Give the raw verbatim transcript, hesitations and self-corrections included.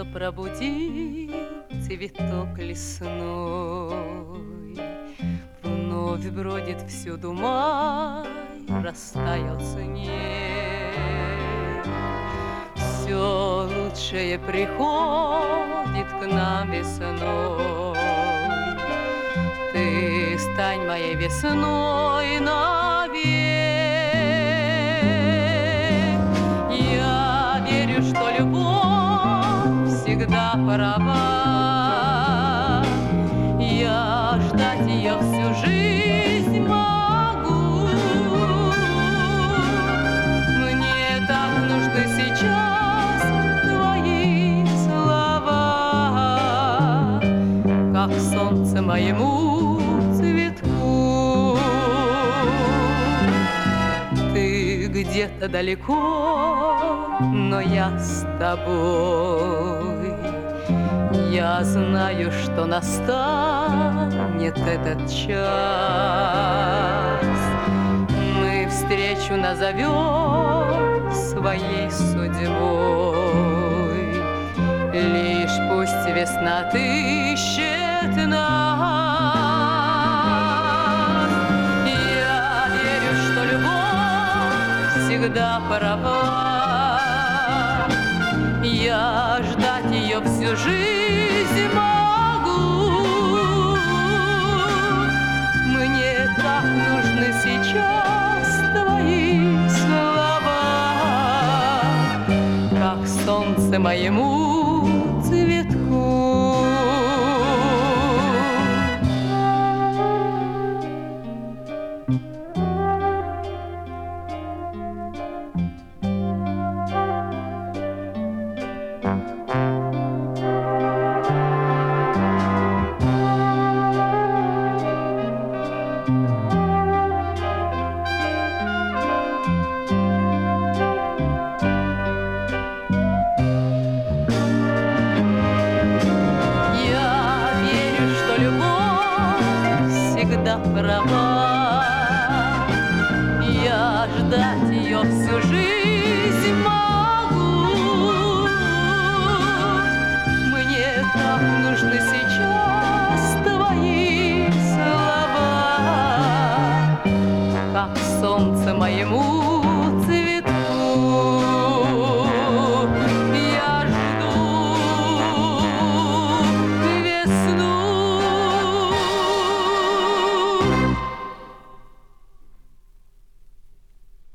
пробудил цветок лесной. Вновь бродит всюду май, растаял снег. Все лучшее приходит к нам весной. Ты стань моей весной навек. Я верю, что любовь всегда права. Я ждать ее всю жизнь могу. Мне так нужны сейчас твои слова, как солнце моему цветку. Ты где-то далеко, но я с тобой. Я знаю, что настанет этот час. Мы встречу назовем своей судьбой. Лишь пусть весна отыщет нас. Я верю, что любовь всегда права. Я ждать ее всю жизнь могу. Мне так нужны сейчас твои слова, как солнце моему цветку. Права. Я ждать ее всю жизнь.